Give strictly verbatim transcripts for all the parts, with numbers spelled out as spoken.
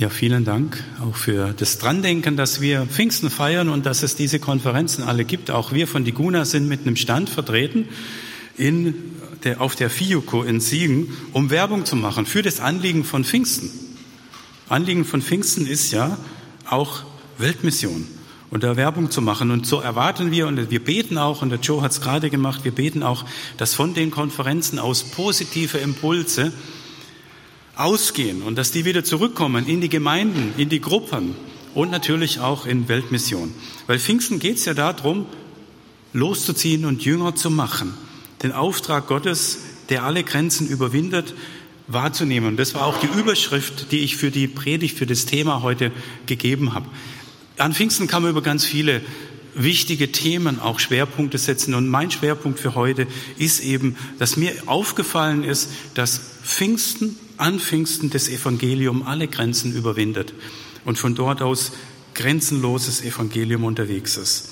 Ja, vielen Dank auch für das Drandenken, dass wir Pfingsten feiern und dass es diese Konferenzen alle gibt. Auch wir von Diguna sind mit einem Stand vertreten in der, auf der FIUCO in Siegen, um Werbung zu machen für das Anliegen von Pfingsten. Anliegen von Pfingsten ist ja auch Weltmission und da Werbung zu machen. Und so erwarten wir, und wir beten auch, und der Joe hat es gerade gemacht, wir beten auch, dass von den Konferenzen aus positive Impulse ausgehen und dass die wieder zurückkommen in die Gemeinden, in die Gruppen und natürlich auch in Weltmission. Weil Pfingsten geht es ja darum, loszuziehen und Jünger zu machen, den Auftrag Gottes, der alle Grenzen überwindet, wahrzunehmen. Und das war auch die Überschrift, die ich für die Predigt, für das Thema heute gegeben habe. An Pfingsten kann man über ganz viele wichtige Themen auch Schwerpunkte setzen. Und mein Schwerpunkt für heute ist eben, dass mir aufgefallen ist, dass Pfingsten, an Pfingsten das Evangelium alle Grenzen überwindet und von dort aus grenzenloses Evangelium unterwegs ist.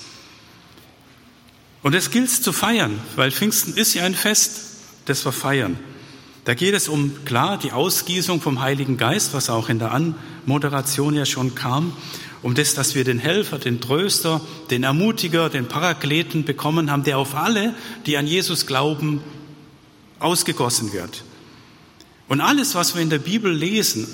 Und das gilt es zu feiern, weil Pfingsten ist ja ein Fest, das wir feiern. Da geht es um, klar, die Ausgießung vom Heiligen Geist, was auch in der Anmoderation ja schon kam, um das, dass wir den Helfer, den Tröster, den Ermutiger, den Parakleten bekommen haben, der auf alle, die an Jesus glauben, ausgegossen wird. Und alles, was wir in der Bibel lesen,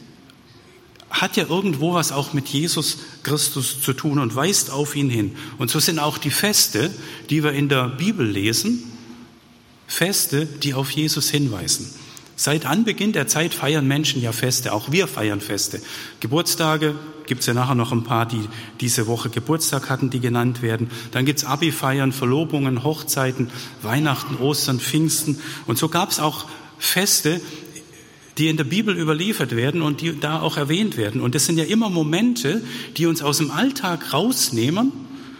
hat ja irgendwo was auch mit Jesus Christus zu tun und weist auf ihn hin. Und so sind auch die Feste, die wir in der Bibel lesen, Feste, die auf Jesus hinweisen. Seit Anbeginn der Zeit feiern Menschen ja Feste, auch wir feiern Feste. Geburtstage, gibt es ja nachher noch ein paar, die diese Woche Geburtstag hatten, die genannt werden. Dann gibt es Abi-Feiern, Verlobungen, Hochzeiten, Weihnachten, Ostern, Pfingsten. Und so gab es auch Feste, die in der Bibel überliefert werden und die da auch erwähnt werden. Und das sind ja immer Momente, die uns aus dem Alltag rausnehmen.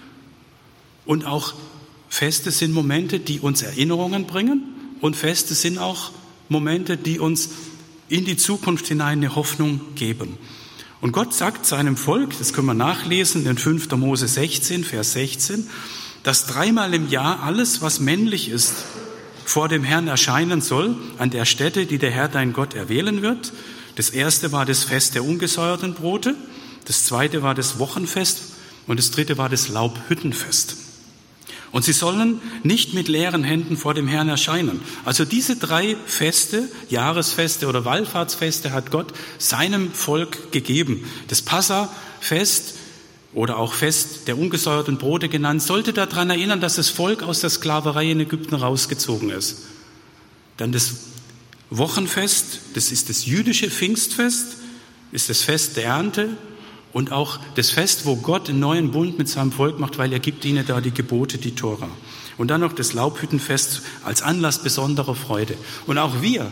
Und auch Feste sind Momente, die uns Erinnerungen bringen. Und Feste sind auch Momente, die uns in die Zukunft hinein eine Hoffnung geben. Und Gott sagt seinem Volk, das können wir nachlesen in fünfter Mose sechzehn, Vers sechzehn, dass dreimal im Jahr alles, was männlich ist, vor dem Herrn erscheinen soll, an der Stätte, die der Herr dein Gott erwählen wird. Das erste war das Fest der ungesäuerten Brote, das zweite war das Wochenfest und das dritte war das Laubhüttenfest. Und sie sollen nicht mit leeren Händen vor dem Herrn erscheinen. Also diese drei Feste, Jahresfeste oder Wallfahrtsfeste hat Gott seinem Volk gegeben. Das Passafest oder auch Fest der ungesäuerten Brote genannt, sollte daran erinnern, dass das Volk aus der Sklaverei in Ägypten rausgezogen ist. Dann das Wochenfest, das ist das jüdische Pfingstfest, ist das Fest der Ernte und auch das Fest, wo Gott einen neuen Bund mit seinem Volk macht, weil er gibt ihnen da die Gebote, die Tora. Und dann noch das Laubhüttenfest als Anlass besonderer Freude. Und auch wir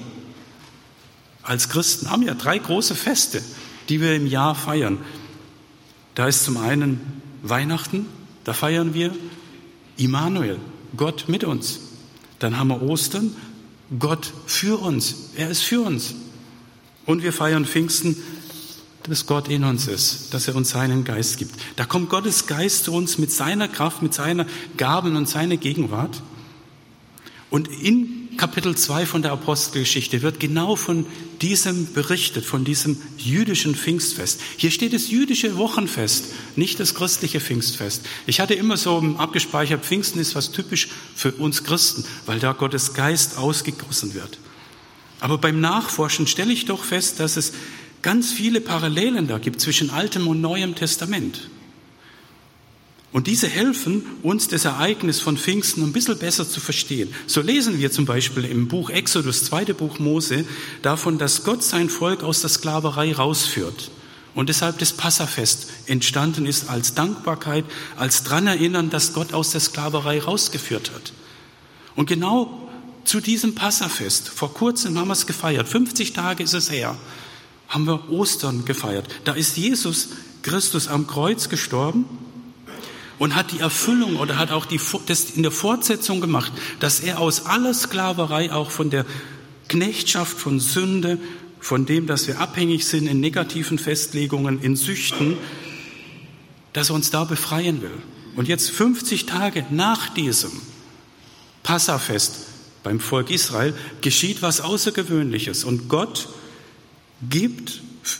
als Christen haben ja drei große Feste, die wir im Jahr feiern. Da ist zum einen Weihnachten, da feiern wir Immanuel, Gott mit uns. Dann haben wir Ostern, Gott für uns, er ist für uns. Und wir feiern Pfingsten, dass Gott in uns ist, dass er uns seinen Geist gibt. Da kommt Gottes Geist zu uns mit seiner Kraft, mit seiner Gaben und seiner Gegenwart. Und in Kapitel zwei von der Apostelgeschichte wird genau von diesem berichtet, von diesem jüdischen Pfingstfest. Hier steht das jüdische Wochenfest, nicht das christliche Pfingstfest. Ich hatte immer so abgespeichert, Pfingsten ist was typisch für uns Christen, weil da Gottes Geist ausgegossen wird. Aber beim Nachforschen stelle ich doch fest, dass es ganz viele Parallelen da gibt zwischen Altem und Neuem Testament. Und diese helfen uns, das Ereignis von Pfingsten ein bisschen besser zu verstehen. So lesen wir zum Beispiel im Buch Exodus, zweite Buch Mose, davon, dass Gott sein Volk aus der Sklaverei rausführt. Und deshalb das Passafest entstanden ist als Dankbarkeit, als dran erinnern, dass Gott aus der Sklaverei rausgeführt hat. Und genau zu diesem Passafest, vor kurzem haben wir es gefeiert, fünfzig Tage ist es her, haben wir Ostern gefeiert. Da ist Jesus Christus am Kreuz gestorben und hat die Erfüllung oder hat auch die, das in der Fortsetzung gemacht, dass er aus aller Sklaverei, auch von der Knechtschaft, von Sünde, von dem, dass wir abhängig sind in negativen Festlegungen, in Süchten, dass er uns da befreien will. Und jetzt fünfzig Tage nach diesem Passafest beim Volk Israel geschieht was Außergewöhnliches und Gott gibt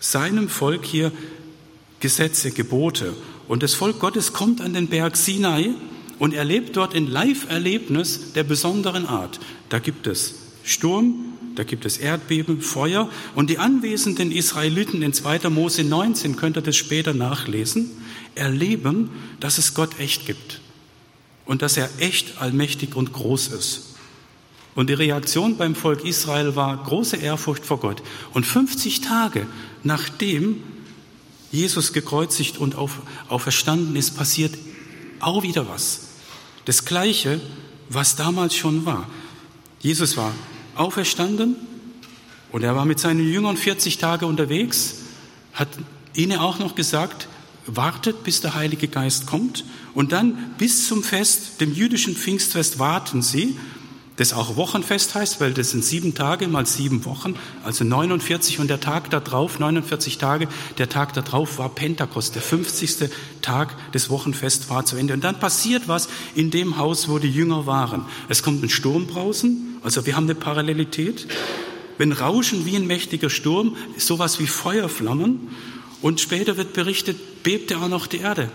seinem Volk hier Gesetze, Gebote. Und das Volk Gottes kommt an den Berg Sinai und erlebt dort ein Live-Erlebnis der besonderen Art. Da gibt es Sturm, da gibt es Erdbeben, Feuer. Und die anwesenden Israeliten in zweiter Mose neunzehn, könnt ihr das später nachlesen, erleben, dass es Gott echt gibt und dass er echt allmächtig und groß ist. Und die Reaktion beim Volk Israel war große Ehrfurcht vor Gott. Und fünfzig Tage nachdem Jesus gekreuzigt und auferstanden ist, passiert auch wieder was. Das Gleiche, was damals schon war. Jesus war auferstanden und er war mit seinen Jüngern vierzig Tage unterwegs, hat ihnen auch noch gesagt, wartet, bis der Heilige Geist kommt und dann bis zum Fest, dem jüdischen Pfingstfest, warten sie, das auch Wochenfest heißt, weil das sind sieben Tage mal sieben Wochen, also neunundvierzig und der Tag da drauf, neunundvierzig Tage, der Tag da drauf war Pentekost, der fünfzigste Tag des Wochenfests war zu Ende. Und dann passiert was in dem Haus, wo die Jünger waren. Es kommt ein Sturmbrausen, also wir haben eine Parallelität. Wenn Rauschen wie ein mächtiger Sturm, ist sowas wie Feuerflammen und später wird berichtet, bebte auch noch die Erde.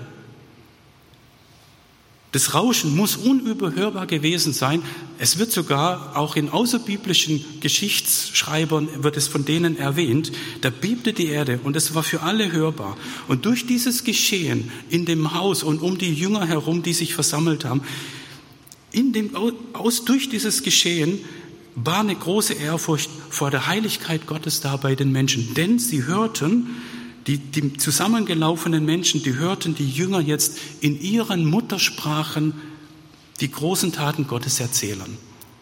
Das Rauschen muss unüberhörbar gewesen sein. Es wird sogar auch in außerbiblischen Geschichtsschreibern, wird es von denen erwähnt, da bebte die Erde und es war für alle hörbar. Und durch dieses Geschehen in dem Haus und um die Jünger herum, die sich versammelt haben, in dem, aus, durch dieses Geschehen war eine große Ehrfurcht vor der Heiligkeit Gottes da bei den Menschen. Denn sie hörten, Die, die zusammengelaufenen Menschen, die hörten die Jünger jetzt in ihren Muttersprachen die großen Taten Gottes erzählen.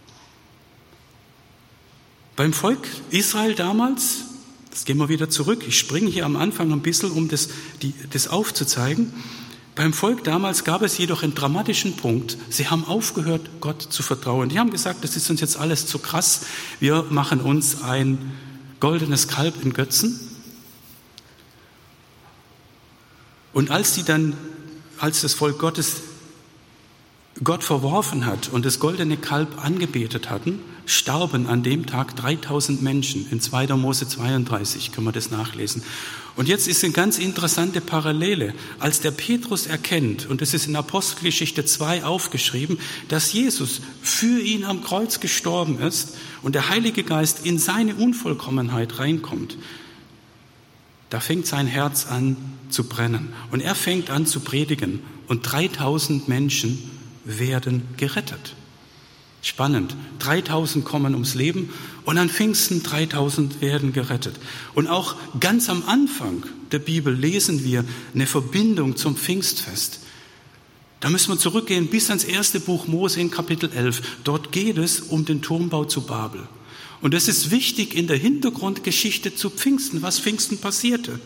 Beim Volk Israel damals, das gehen wir wieder zurück, ich springe hier am Anfang ein bisschen, um das, die, das aufzuzeigen. Beim Volk damals gab es jedoch einen dramatischen Punkt. Sie haben aufgehört, Gott zu vertrauen. Die haben gesagt, das ist uns jetzt alles zu krass, wir machen uns ein goldenes Kalb in Götzen. Und als sie dann, als das Volk Gottes Gott verworfen hat und das goldene Kalb angebetet hatten, starben an dem Tag dreitausend Menschen. In zweiter Mose zweiunddreißig können wir das nachlesen. Und jetzt ist eine ganz interessante Parallele. Als der Petrus erkennt, und das ist in Apostelgeschichte zwei aufgeschrieben, dass Jesus für ihn am Kreuz gestorben ist und der Heilige Geist in seine Unvollkommenheit reinkommt, da fängt sein Herz an zu brennen und er fängt an zu predigen und dreitausend Menschen werden gerettet. Spannend, dreitausend kommen ums Leben und an Pfingsten dreitausend werden gerettet. Und auch ganz am Anfang der Bibel lesen wir eine Verbindung zum Pfingstfest. Da müssen wir zurückgehen bis ans erste Buch Mose in Kapitel elf. Dort geht es um den Turmbau zu Babel. Und das ist wichtig in der Hintergrundgeschichte zu Pfingsten, was Pfingsten passierte.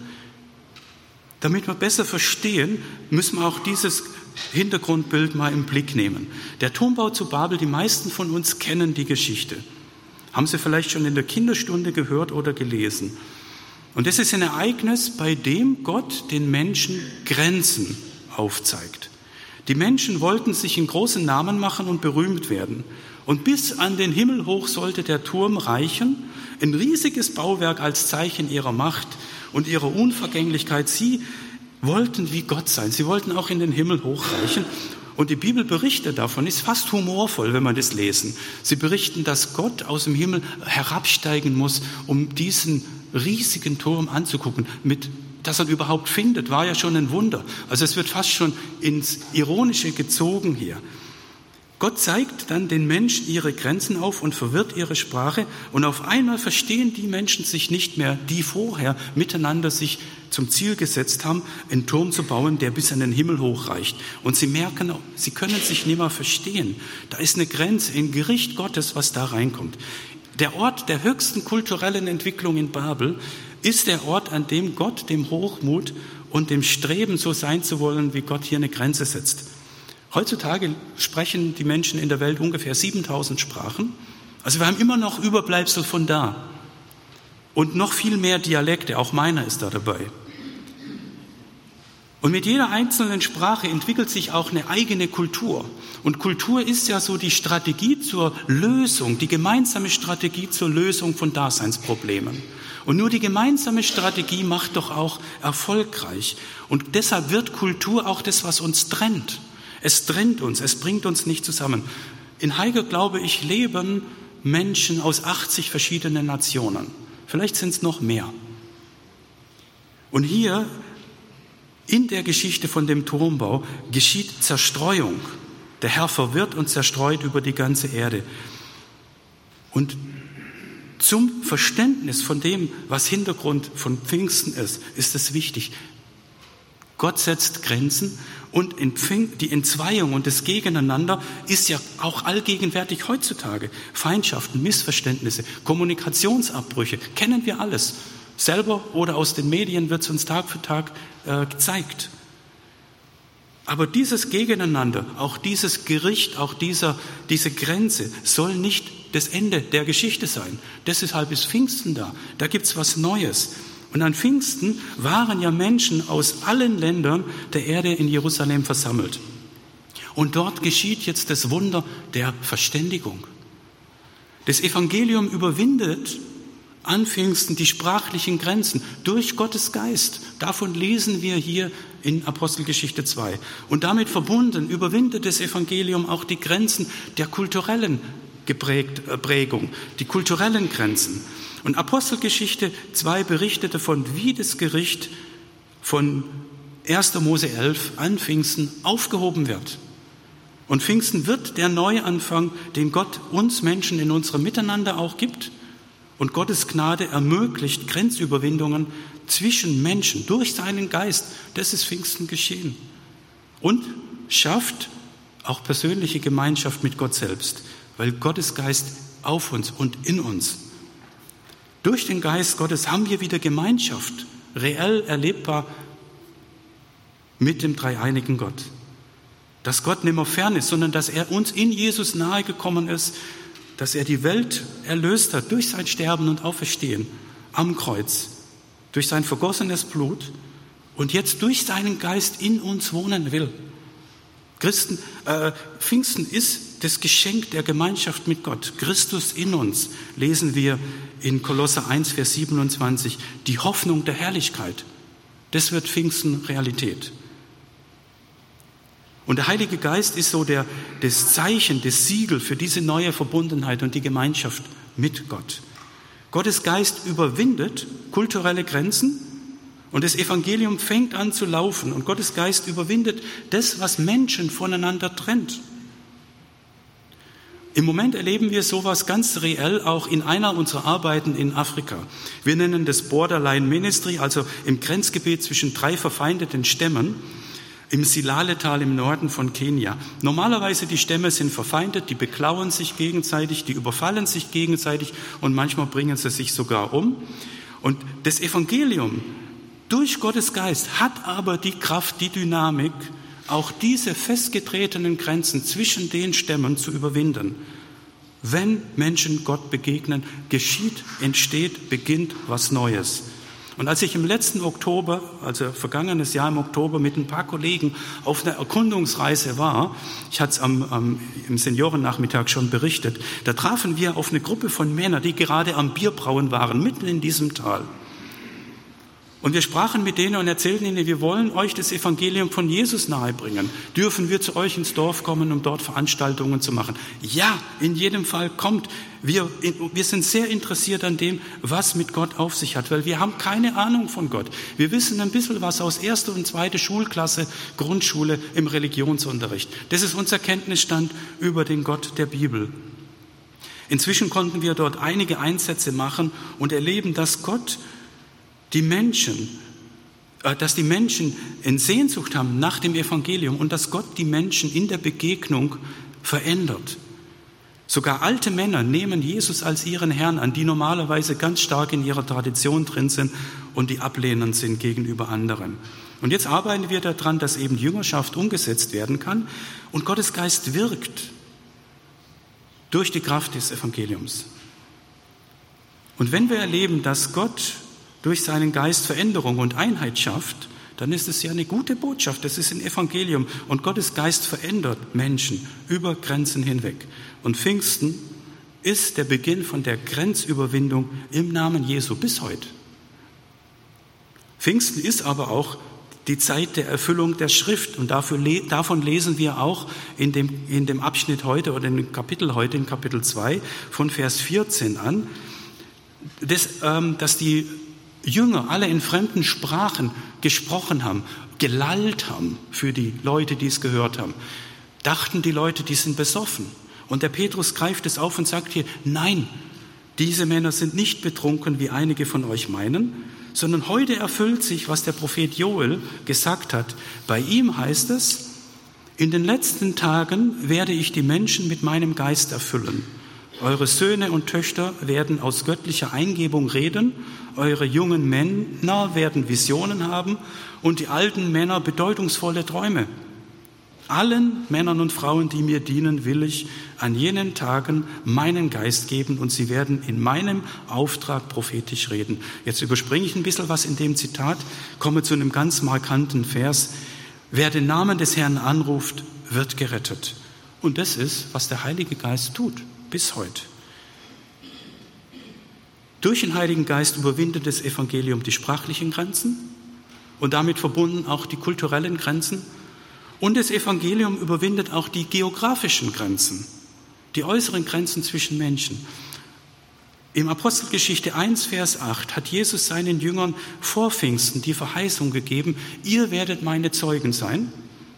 Damit wir besser verstehen, müssen wir auch dieses Hintergrundbild mal im Blick nehmen. Der Turmbau zu Babel, die meisten von uns kennen die Geschichte. Haben Sie vielleicht schon in der Kinderstunde gehört oder gelesen. Und das ist ein Ereignis, bei dem Gott den Menschen Grenzen aufzeigt. Die Menschen wollten sich einen großen Namen machen und berühmt werden. Und bis an den Himmel hoch sollte der Turm reichen, ein riesiges Bauwerk als Zeichen ihrer Macht und ihrer Unvergänglichkeit. Sie wollten wie Gott sein, sie wollten auch in den Himmel hochreichen. Und die Bibel berichtet davon, ist fast humorvoll, wenn wir das lesen. Sie berichten, dass Gott aus dem Himmel herabsteigen muss, um diesen riesigen Turm anzugucken. Mit, dass er ihn überhaupt findet, war ja schon ein Wunder. Also es wird fast schon ins Ironische gezogen hier. Gott zeigt dann den Menschen ihre Grenzen auf und verwirrt ihre Sprache. Und auf einmal verstehen die Menschen sich nicht mehr, die vorher miteinander sich zum Ziel gesetzt haben, einen Turm zu bauen, der bis an den Himmel hochreicht. Und sie merken, sie können sich nicht mehr verstehen. Da ist eine Grenze, ein Gericht Gottes, was da reinkommt. Der Ort der höchsten kulturellen Entwicklung in Babel ist der Ort, an dem Gott dem Hochmut und dem Streben, so sein zu wollen, wie Gott hier eine Grenze setzt. Heutzutage sprechen die Menschen in der Welt ungefähr siebentausend Sprachen. Also wir haben immer noch Überbleibsel von da. Und noch viel mehr Dialekte, auch meiner ist da dabei. Und mit jeder einzelnen Sprache entwickelt sich auch eine eigene Kultur. Und Kultur ist ja so die Strategie zur Lösung, die gemeinsame Strategie zur Lösung von Daseinsproblemen. Und nur die gemeinsame Strategie macht doch auch erfolgreich. Und deshalb wird Kultur auch das, was uns trennt. Es trennt uns, es bringt uns nicht zusammen. In Haiger, glaube ich, leben Menschen aus achtzig verschiedenen Nationen. Vielleicht sind es noch mehr. Und hier in der Geschichte von dem Turmbau geschieht Zerstreuung. Der Herr verwirrt und zerstreut über die ganze Erde. Und zum Verständnis von dem, was Hintergrund von Pfingsten ist, ist es wichtig. Gott setzt Grenzen und die Entzweiung und das Gegeneinander ist ja auch allgegenwärtig heutzutage. Feindschaften, Missverständnisse, Kommunikationsabbrüche, kennen wir alles. Selber oder aus den Medien wird es uns Tag für Tag äh, gezeigt. Aber dieses Gegeneinander, auch dieses Gericht, auch dieser, diese Grenze soll nicht das Ende der Geschichte sein. Deshalb ist Pfingsten da. Da gibt es was Neues. Und an Pfingsten waren ja Menschen aus allen Ländern der Erde in Jerusalem versammelt. Und dort geschieht jetzt das Wunder der Verständigung. Das Evangelium überwindet an Pfingsten die sprachlichen Grenzen durch Gottes Geist. Davon lesen wir hier in Apostelgeschichte zwei. Und damit verbunden überwindet das Evangelium auch die Grenzen der kulturellen Geprägt, äh, Prägung, die kulturellen Grenzen. Und Apostelgeschichte zwei berichtet davon, wie das Gericht von erster Mose elf an Pfingsten aufgehoben wird. Und Pfingsten wird der Neuanfang, den Gott uns Menschen in unserem Miteinander auch gibt. Und Gottes Gnade ermöglicht Grenzüberwindungen zwischen Menschen durch seinen Geist. Das ist Pfingsten geschehen. Und schafft auch persönliche Gemeinschaft mit Gott selbst, weil Gottes Geist auf uns und in uns. Durch den Geist Gottes haben wir wieder Gemeinschaft, reell erlebbar mit dem dreieinigen Gott. Dass Gott nicht mehr fern ist, sondern dass er uns in Jesus nahe gekommen ist, dass er die Welt erlöst hat durch sein Sterben und Auferstehen am Kreuz, durch sein vergossenes Blut und jetzt durch seinen Geist in uns wohnen will. Christen, äh, Pfingsten ist das Geschenk der Gemeinschaft mit Gott. Christus in uns, lesen wir in Kolosser eins, Vers siebenundzwanzig, die Hoffnung der Herrlichkeit. Das wird Pfingsten Realität. Und der Heilige Geist ist so der, das Zeichen, das Siegel für diese neue Verbundenheit und die Gemeinschaft mit Gott. Gottes Geist überwindet kulturelle Grenzen und das Evangelium fängt an zu laufen und Gottes Geist überwindet das, was Menschen voneinander trennt. Im Moment erleben wir sowas ganz reell auch in einer unserer Arbeiten in Afrika. Wir nennen das Borderline Ministry, also im Grenzgebiet zwischen drei verfeindeten Stämmen, im Silale-Tal im Norden von Kenia. Normalerweise die Stämme sind verfeindet, die beklauen sich gegenseitig, die überfallen sich gegenseitig und manchmal bringen sie sich sogar um. Und das Evangelium durch Gottes Geist hat aber die Kraft, die Dynamik, auch diese festgetretenen Grenzen zwischen den Stämmen zu überwinden. Wenn Menschen Gott begegnen, geschieht, entsteht, beginnt was Neues. Und als ich im letzten Oktober, also vergangenes Jahr im Oktober, mit ein paar Kollegen auf einer Erkundungsreise war, ich hatte es am, am, im Seniorennachmittag schon berichtet, da trafen wir auf eine Gruppe von Männern, die gerade am Bierbrauen waren, mitten in diesem Tal. Und wir sprachen mit denen und erzählten ihnen, wir wollen euch das Evangelium von Jesus nahebringen. Dürfen wir zu euch ins Dorf kommen, um dort Veranstaltungen zu machen? Ja, in jedem Fall kommt. Wir, wir sind sehr interessiert an dem, was mit Gott auf sich hat, weil wir haben keine Ahnung von Gott. Wir wissen ein bisschen was aus erster und zweiter Schulklasse, Grundschule im Religionsunterricht. Das ist unser Kenntnisstand über den Gott der Bibel. Inzwischen konnten wir dort einige Einsätze machen und erleben, dass Gott die Menschen, dass die Menschen in Sehnsucht haben nach dem Evangelium und dass Gott die Menschen in der Begegnung verändert. Sogar alte Männer nehmen Jesus als ihren Herrn an, die normalerweise ganz stark in ihrer Tradition drin sind und die ablehnend sind gegenüber anderen. Und jetzt arbeiten wir daran, dass eben Jüngerschaft umgesetzt werden kann und Gottes Geist wirkt durch die Kraft des Evangeliums. Und wenn wir erleben, dass Gott durch seinen Geist Veränderung und Einheit schafft, dann ist es ja eine gute Botschaft. Das ist ein Evangelium. Und Gottes Geist verändert Menschen über Grenzen hinweg. Und Pfingsten ist der Beginn von der Grenzüberwindung im Namen Jesu bis heute. Pfingsten ist aber auch die Zeit der Erfüllung der Schrift. Und dafür, davon lesen wir auch in dem, in dem Abschnitt heute oder in dem Kapitel heute, in Kapitel zwei, von Vers vierzehn an, dass, ähm, dass die Jünger alle in fremden Sprachen gesprochen haben, gelallt haben für die Leute, die es gehört haben. Dachten die Leute, die sind besoffen. Und der Petrus greift es auf und sagt hier, nein, diese Männer sind nicht betrunken, wie einige von euch meinen, sondern heute erfüllt sich, was der Prophet Joel gesagt hat. Bei ihm heißt es, in den letzten Tagen werde ich die Menschen mit meinem Geist erfüllen. Eure Söhne und Töchter werden aus göttlicher Eingebung reden, eure jungen Männer werden Visionen haben und die alten Männer bedeutungsvolle Träume. Allen Männern und Frauen, die mir dienen, will ich an jenen Tagen meinen Geist geben und sie werden in meinem Auftrag prophetisch reden. Jetzt überspringe ich ein bisschen was in dem Zitat, komme zu einem ganz markanten Vers. Wer den Namen des Herrn anruft, wird gerettet. Und das ist, was der Heilige Geist tut, bis heute. Durch den Heiligen Geist überwindet das Evangelium die sprachlichen Grenzen und damit verbunden auch die kulturellen Grenzen. Und das Evangelium überwindet auch die geografischen Grenzen, die äußeren Grenzen zwischen Menschen. Im Apostelgeschichte eins, Vers acht hat Jesus seinen Jüngern vor Pfingsten die Verheißung gegeben, ihr werdet meine Zeugen sein.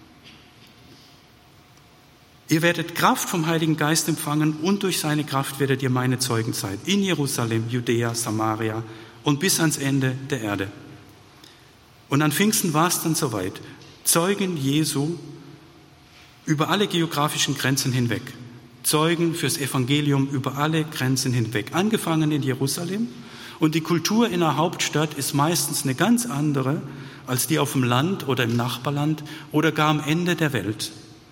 Ihr werdet Kraft vom Heiligen Geist empfangen und durch seine Kraft werdet ihr meine Zeugen sein. In Jerusalem, Judäa, Samaria und bis ans Ende der Erde. Und an Pfingsten war es dann soweit. Zeugen Jesu über alle geografischen Grenzen hinweg. Zeugen fürs Evangelium über alle Grenzen hinweg. Angefangen in Jerusalem. Und die Kultur in der Hauptstadt ist meistens eine ganz andere als die auf dem Land oder im Nachbarland oder gar am Ende der Welt.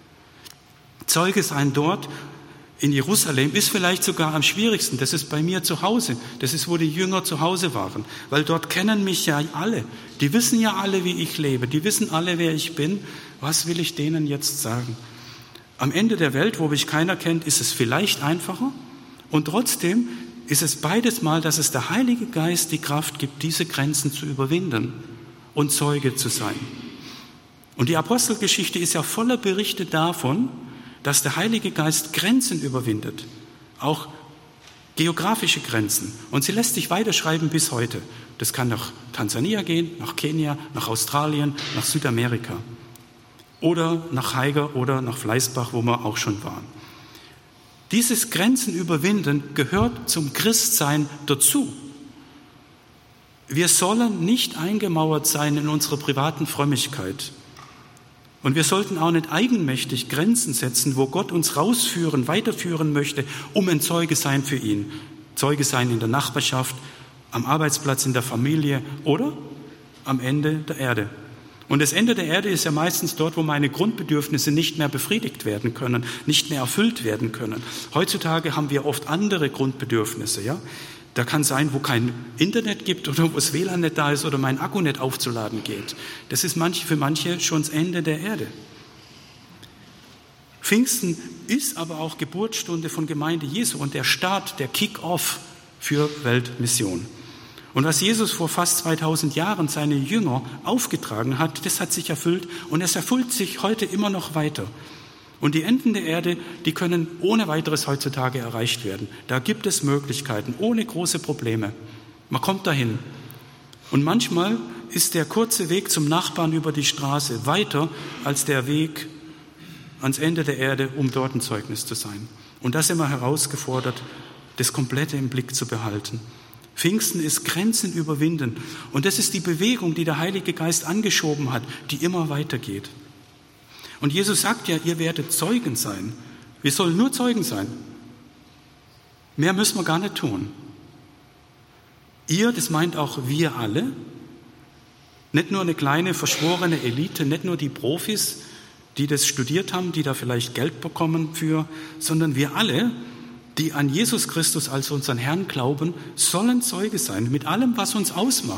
Zeuge sein dort in Jerusalem ist vielleicht sogar am schwierigsten. Das ist bei mir zu Hause. Das ist, wo die Jünger zu Hause waren. Weil dort kennen mich ja alle. Die wissen ja alle, wie ich lebe. Die wissen alle, wer ich bin. Was will ich denen jetzt sagen? Am Ende der Welt, wo mich keiner kennt, ist es vielleicht einfacher. Und trotzdem ist es beides Mal, dass es der Heilige Geist die Kraft gibt, diese Grenzen zu überwinden und Zeuge zu sein. Und die Apostelgeschichte ist ja voller Berichte davon, dass der Heilige Geist Grenzen überwindet, auch geografische Grenzen. Und sie lässt sich weiterschreiben bis heute. Das kann nach Tansania gehen, nach Kenia, nach Australien, nach Südamerika oder nach Haiger oder nach Fleißbach, wo wir auch schon waren. Dieses Grenzen überwinden gehört zum Christsein dazu. Wir sollen nicht eingemauert sein in unserer privaten Frömmigkeit. Und wir sollten auch nicht eigenmächtig Grenzen setzen, wo Gott uns rausführen, weiterführen möchte, um ein Zeuge sein für ihn. Zeuge sein in der Nachbarschaft, am Arbeitsplatz, in der Familie oder am Ende der Erde. Und das Ende der Erde ist ja meistens dort, wo meine Grundbedürfnisse nicht mehr befriedigt werden können, nicht mehr erfüllt werden können. Heutzutage haben wir oft andere Grundbedürfnisse, ja. Da kann sein, wo kein Internet gibt oder wo das W L A N nicht da ist oder mein Akku nicht aufzuladen geht. Das ist manche, für manche schon das Ende der Erde. Pfingsten ist aber auch Geburtsstunde von Gemeinde Jesu und der Start, der Kick-off für Weltmission. Und was Jesus vor fast zweitausend Jahren seine Jünger aufgetragen hat, das hat sich erfüllt und es erfüllt sich heute immer noch weiter. Und die Enden der Erde, die können ohne weiteres heutzutage erreicht werden. Da gibt es Möglichkeiten, ohne große Probleme. Man kommt dahin. Und manchmal ist der kurze Weg zum Nachbarn über die Straße weiter als der Weg ans Ende der Erde, um dort ein Zeugnis zu sein. Und das immer herausgefordert, das Komplette im Blick zu behalten. Pfingsten ist Grenzen überwinden. Und das ist die Bewegung, die der Heilige Geist angeschoben hat, die immer weitergeht. Und Jesus sagt ja, ihr werdet Zeugen sein. Wir sollen nur Zeugen sein. Mehr müssen wir gar nicht tun. Ihr, das meint auch wir alle. Nicht nur eine kleine verschworene Elite, nicht nur die Profis, die das studiert haben, die da vielleicht Geld bekommen für, sondern wir alle, die an Jesus Christus als unseren Herrn glauben, sollen Zeuge sein, mit allem, was uns ausmacht.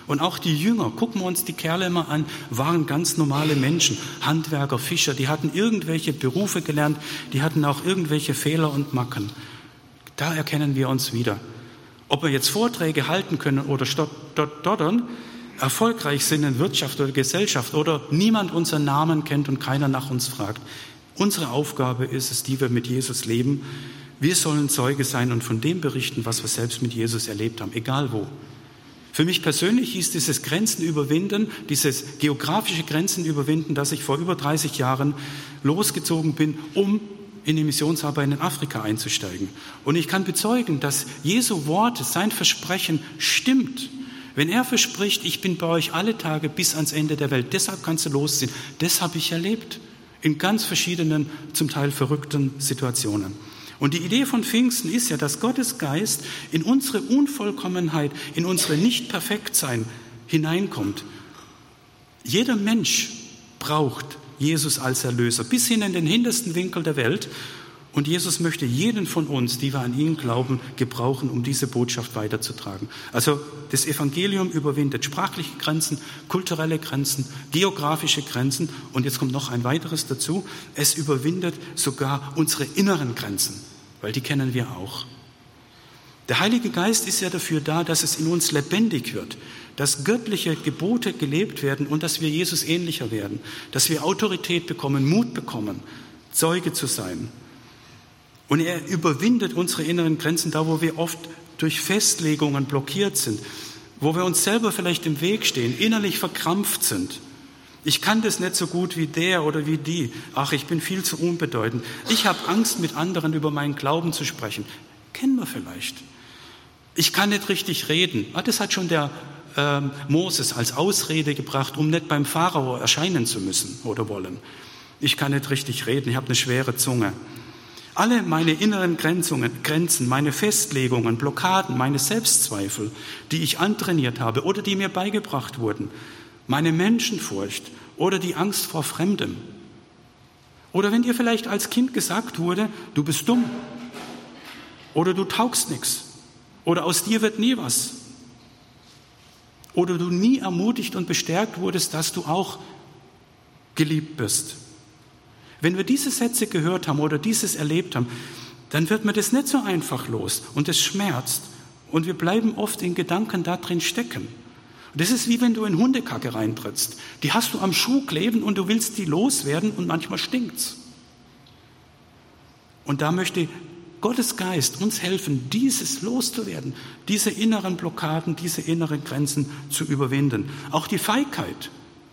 Und auch die Jünger, gucken wir uns die Kerle mal an, waren ganz normale Menschen, Handwerker, Fischer, die hatten irgendwelche Berufe gelernt, die hatten auch irgendwelche Fehler und Macken. Da erkennen wir uns wieder. Ob wir jetzt Vorträge halten können oder stottern, erfolgreich sind in Wirtschaft oder Gesellschaft oder niemand unseren Namen kennt und keiner nach uns fragt. Unsere Aufgabe ist es, die wir mit Jesus leben. Wir sollen Zeuge sein und von dem berichten, was wir selbst mit Jesus erlebt haben, egal wo. Für mich persönlich hieß dieses Grenzen überwinden, dieses geografische Grenzen überwinden, dass ich vor über dreißig Jahren losgezogen bin, um in die Missionsarbeit in Afrika einzusteigen. Und ich kann bezeugen, dass Jesu Wort, sein Versprechen stimmt. Wenn er verspricht, ich bin bei euch alle Tage bis ans Ende der Welt, deshalb kannst du losziehen. Das habe ich erlebt, in ganz verschiedenen, zum Teil verrückten Situationen. Und die Idee von Pfingsten ist ja, dass Gottes Geist in unsere Unvollkommenheit, in unsere Nicht-Perfektsein hineinkommt. Jeder Mensch braucht Jesus als Erlöser, bis hin in den hintersten Winkel der Welt. Und Jesus möchte jeden von uns, die wir an ihn glauben, gebrauchen, um diese Botschaft weiterzutragen. Also das Evangelium überwindet sprachliche Grenzen, kulturelle Grenzen, geografische Grenzen. Und jetzt kommt noch ein weiteres dazu. Es überwindet sogar unsere inneren Grenzen, weil die kennen wir auch. Der Heilige Geist ist ja dafür da, dass es in uns lebendig wird, dass göttliche Gebote gelebt werden und dass wir Jesus ähnlicher werden, dass wir Autorität bekommen, Mut bekommen, Zeuge zu sein. Und er überwindet unsere inneren Grenzen, da wo wir oft durch Festlegungen blockiert sind, wo wir uns selber vielleicht im Weg stehen, innerlich verkrampft sind. Ich kann das nicht so gut wie der oder wie die. Ach, ich bin viel zu unbedeutend. Ich habe Angst, mit anderen über meinen Glauben zu sprechen. Kennen wir vielleicht. Ich kann nicht richtig reden. Ah, das hat schon der ähm, Moses als Ausrede gebracht, um nicht beim Pharao erscheinen zu müssen oder wollen. Ich kann nicht richtig reden, ich habe eine schwere Zunge. Alle meine inneren Grenzen, meine Festlegungen, Blockaden, meine Selbstzweifel, die ich antrainiert habe oder die mir beigebracht wurden, meine Menschenfurcht oder die Angst vor Fremdem. Oder wenn dir vielleicht als Kind gesagt wurde, du bist dumm oder du taugst nichts oder aus dir wird nie was. Oder du nie ermutigt und bestärkt wurdest, dass du auch geliebt bist. Wenn wir diese Sätze gehört haben oder dieses erlebt haben, dann wird mir das nicht so einfach los und es schmerzt und wir bleiben oft in Gedanken da drin stecken. Und das ist wie wenn du in Hundekacke reintrittst. Die hast du am Schuh kleben und du willst die loswerden und manchmal stinkt's. Und da möchte Gottes Geist uns helfen, dieses loszuwerden, diese inneren Blockaden, diese inneren Grenzen zu überwinden. Auch die Feigheit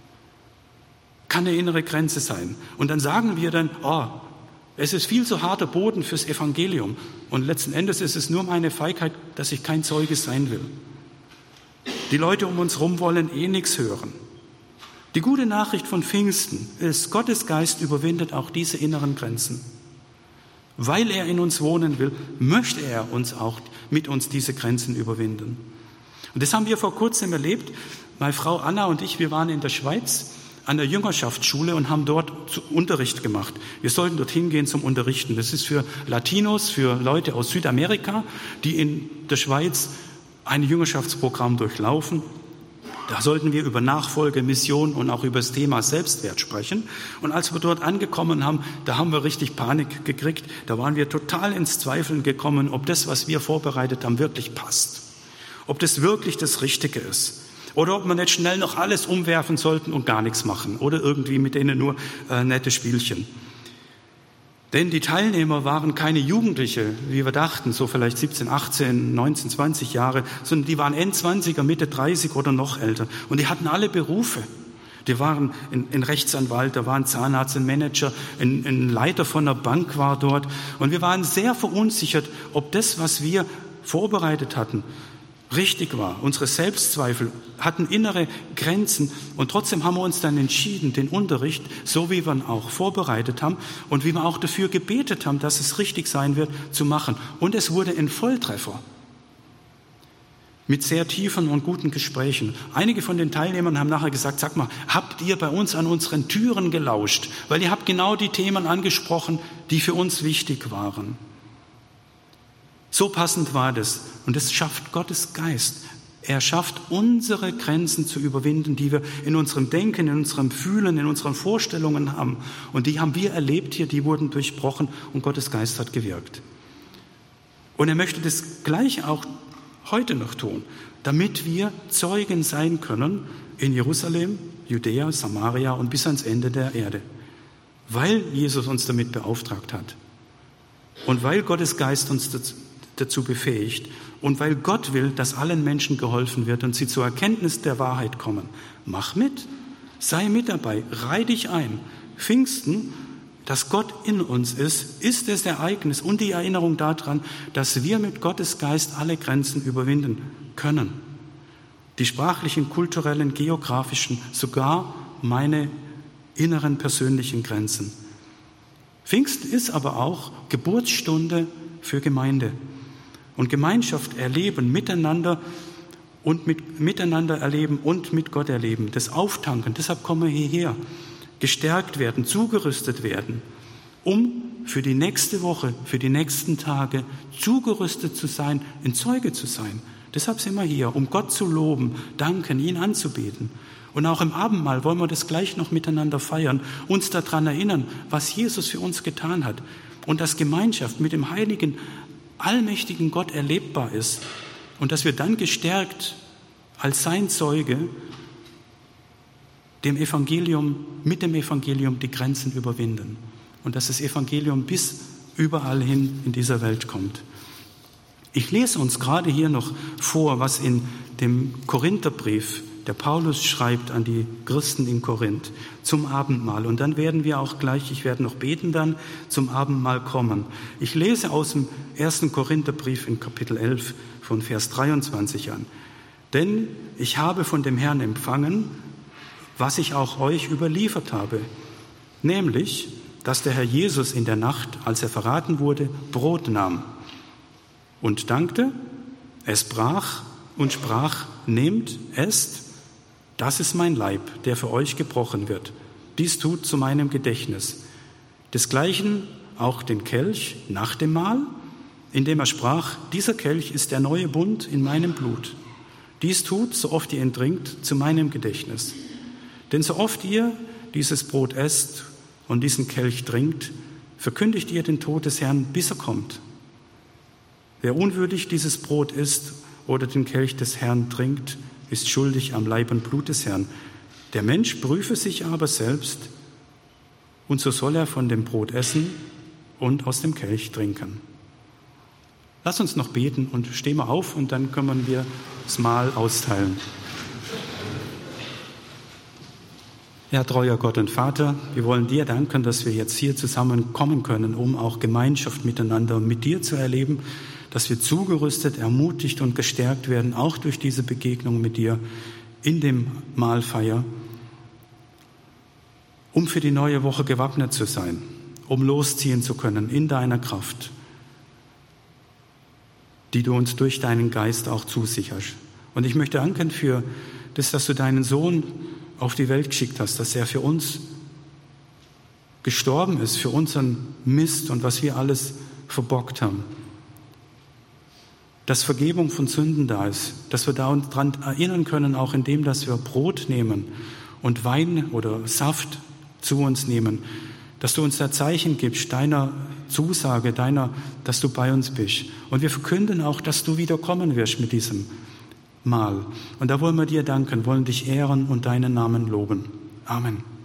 kann eine innere Grenze sein. Und dann sagen wir dann, oh, es ist viel zu harter Boden fürs Evangelium. Und letzten Endes ist es nur meine Feigheit, dass ich kein Zeuge sein will. Die Leute um uns herum wollen eh nichts hören. Die gute Nachricht von Pfingsten ist, Gottes Geist überwindet auch diese inneren Grenzen. Weil er in uns wohnen will, möchte er uns auch mit uns diese Grenzen überwinden. Und das haben wir vor kurzem erlebt. Meine Frau Anna und ich, wir waren in der Schweiz an der Jüngerschaftsschule und haben dort Unterricht gemacht. Wir sollten dorthin gehen zum Unterrichten. Das ist für Latinos, für Leute aus Südamerika, die in der Schweiz ein Jüngerschaftsprogramm durchlaufen. Da sollten wir über Nachfolge, Mission und auch über das Thema Selbstwert sprechen. Und als wir dort angekommen haben, da haben wir richtig Panik gekriegt. Da waren wir total ins Zweifeln gekommen, ob das, was wir vorbereitet haben, wirklich passt. Ob das wirklich das Richtige ist. Oder ob wir nicht schnell noch alles umwerfen sollten und gar nichts machen. Oder irgendwie mit denen nur äh, nette Spielchen. Denn die Teilnehmer waren keine Jugendliche, wie wir dachten, so vielleicht siebzehn, achtzehn, neunzehn, zwanzig Jahre, sondern die waren Endzwanziger, Mitte dreißig oder noch älter. Und die hatten alle Berufe. Die waren ein, ein Rechtsanwalt, da war ein Zahnarzt, ein Manager, ein, ein Leiter von einer Bank war dort. Und wir waren sehr verunsichert, ob das, was wir vorbereitet hatten, richtig war. Unsere Selbstzweifel hatten innere Grenzen und trotzdem haben wir uns dann entschieden, den Unterricht, so wie wir ihn auch vorbereitet haben und wie wir auch dafür gebetet haben, dass es richtig sein wird, zu machen. Und es wurde ein Volltreffer mit sehr tiefen und guten Gesprächen. Einige von den Teilnehmern haben nachher gesagt, sag mal, habt ihr bei uns an unseren Türen gelauscht? Weil ihr habt genau die Themen angesprochen, die für uns wichtig waren. So passend war das. Und es schafft Gottes Geist, Er schafft, unsere Grenzen zu überwinden, die wir in unserem Denken, in unserem Fühlen, in unseren Vorstellungen haben. Und die haben wir erlebt hier, die wurden durchbrochen und Gottes Geist hat gewirkt. Und er möchte das gleich auch heute noch tun, damit wir Zeugen sein können in Jerusalem, Judäa, Samaria und bis ans Ende der Erde. Weil Jesus uns damit beauftragt hat und weil Gottes Geist uns dazu befähigt und weil Gott will, dass allen Menschen geholfen wird und sie zur Erkenntnis der Wahrheit kommen. Mach mit, sei mit dabei, reih dich ein. Pfingsten, dass Gott in uns ist, ist das Ereignis und die Erinnerung daran, dass wir mit Gottes Geist alle Grenzen überwinden können. Die sprachlichen, kulturellen, geografischen, sogar meine inneren persönlichen Grenzen. Pfingsten ist aber auch Geburtsstunde für Gemeinde und Gemeinschaft erleben, miteinander und mit, miteinander erleben und mit Gott erleben, das Auftanken. Deshalb kommen wir hierher, gestärkt werden, zugerüstet werden, um für die nächste Woche, für die nächsten Tage zugerüstet zu sein, ein Zeuge zu sein. Deshalb sind wir hier, um Gott zu loben, danken, ihn anzubeten. Und auch im Abendmahl wollen wir das gleich noch miteinander feiern, uns daran erinnern, was Jesus für uns getan hat und dass Gemeinschaft mit dem heiligen, allmächtigen Gott erlebbar ist und dass wir dann gestärkt als sein Zeuge dem Evangelium, mit dem Evangelium die Grenzen überwinden und dass das Evangelium bis überall hin in dieser Welt kommt. Ich lese uns gerade hier noch vor, was in dem Korintherbrief der Paulus schreibt an die Christen in Korinth zum Abendmahl. Und dann werden wir auch gleich, ich werde noch beten, dann zum Abendmahl kommen. Ich lese aus dem ersten Korintherbrief in Kapitel elf von Vers dreiundzwanzig an. Denn ich habe von dem Herrn empfangen, was ich auch euch überliefert habe, nämlich, dass der Herr Jesus in der Nacht, als er verraten wurde, Brot nahm und dankte, es brach und sprach, nehmt, esst, das ist mein Leib, der für euch gebrochen wird. Dies tut zu meinem Gedächtnis. Desgleichen auch den Kelch nach dem Mahl, indem er sprach, dieser Kelch ist der neue Bund in meinem Blut. Dies tut, so oft ihr ihn trinkt, zu meinem Gedächtnis. Denn so oft ihr dieses Brot esst und diesen Kelch trinkt, verkündigt ihr den Tod des Herrn, bis er kommt. Wer unwürdig dieses Brot isst oder den Kelch des Herrn trinkt, ist schuldig am Leib und Blut des Herrn. Der Mensch prüfe sich aber selbst, und so soll er von dem Brot essen und aus dem Kelch trinken. Lass uns noch beten und stehen wir auf und dann können wir das Mahl austeilen. Ja, treuer Gott und Vater, wir wollen dir danken, dass wir jetzt hier zusammenkommen können, um auch Gemeinschaft miteinander mit dir zu erleben, dass wir zugerüstet, ermutigt und gestärkt werden, auch durch diese Begegnung mit dir in dem Mahlfeier, um für die neue Woche gewappnet zu sein, um losziehen zu können in deiner Kraft, die du uns durch deinen Geist auch zusicherst. Und ich möchte danken für das, dass du deinen Sohn auf die Welt geschickt hast, dass er für uns gestorben ist, für unseren Mist und was wir alles verbockt haben. Dass Vergebung von Sünden da ist, dass wir daran erinnern können, auch indem, dass wir Brot nehmen und Wein oder Saft zu uns nehmen, dass du uns da Zeichen gibst, deiner Zusage, deiner, dass du bei uns bist. Und wir verkünden auch, dass du wieder kommen wirst mit diesem Mahl. Und da wollen wir dir danken, wollen dich ehren und deinen Namen loben. Amen.